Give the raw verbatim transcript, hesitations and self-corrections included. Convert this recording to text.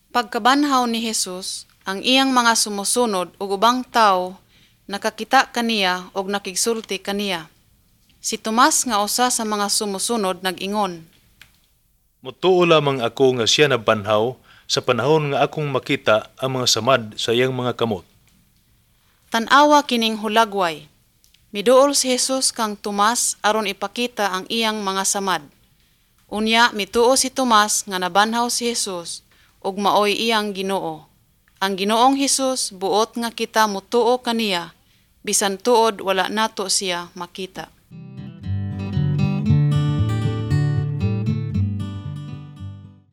Pagkabanhaw ni Jesus, ang iyang mga sumusunod ug ubang tawo nakakita kaniya og nakigsulti kaniya. Si Tomas nga usa sa mga sumusunod nag-ingon, Mutuo lamang ako nga siya nabanhaw sa panahon nga akong makita ang mga samad sa iyang mga kamot. tan-awa kining hulagway. Miduol si Jesus kang Tomas aron ipakita ang iyang mga samad. Unya mituo si Tomas nga nabanhaw si Jesus ug maoy iyang Ginoo. Ang Ginoong Hesus buot nga kita mutuo kaniya bisan tuod wala nato siya makita.